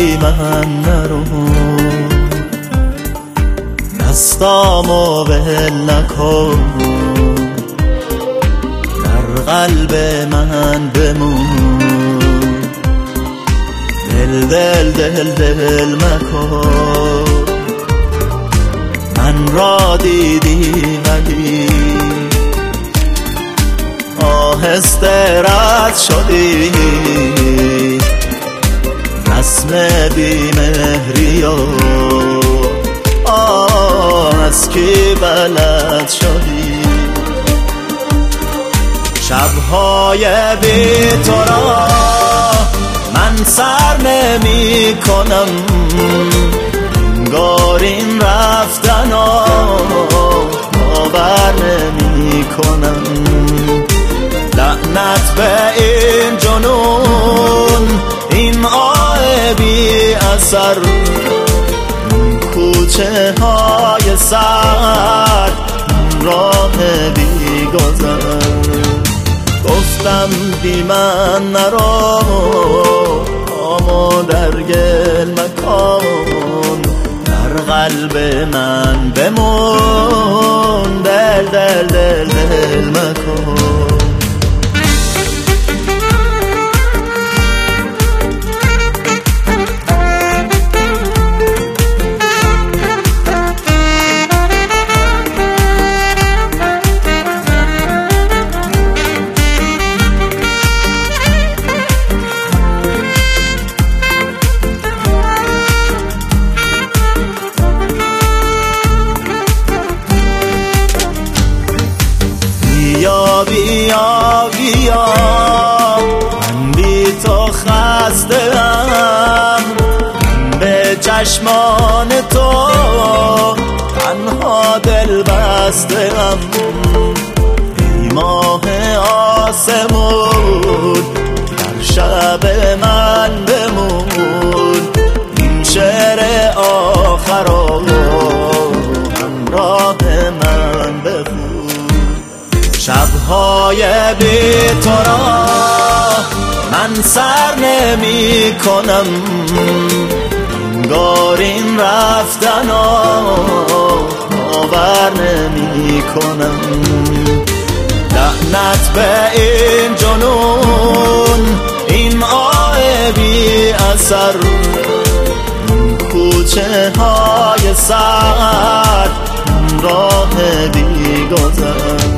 بی من نرو، دستامو ول نکن، در قلب من بمون، دل دل دل دل مکن. من را دیدی ولی آهسته رد شدی، رسم بیمهری و از کی بلد شدی. شبهای بی تو را من سر نمی کنم، انگار این رفتن باور نمی کنم. لعنت به این جنون، این آه بی اثر، کوچه های سرد، راه بی گذر. گفتم بی من نرو، پامو در گل مکن، در قلب من بمون، دل دل دل دل مکن. بیا بیا بیا، من بی تو خسته‌ام، به چشمان تو تنها دل بسته‌ام. ای ماه آسمون، در شب من بمون، این شعر آخر رو همراه من بخون. شبهای بی تو را من سر نمی کنم، انگار این رفتن باور نمی کنم. لعنت به این جنون، این آه بی اثر، کوچه های سرد، راه بی گذر.